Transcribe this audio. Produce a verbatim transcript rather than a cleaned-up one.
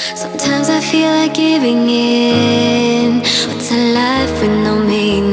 Sometimes I feel like giving in. What's a life with no meaning?